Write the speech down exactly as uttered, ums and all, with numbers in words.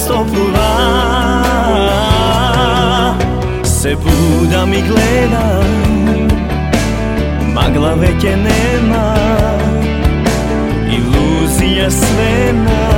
stoplula. Se budam i gledam, magla veke nema, iluzija sve na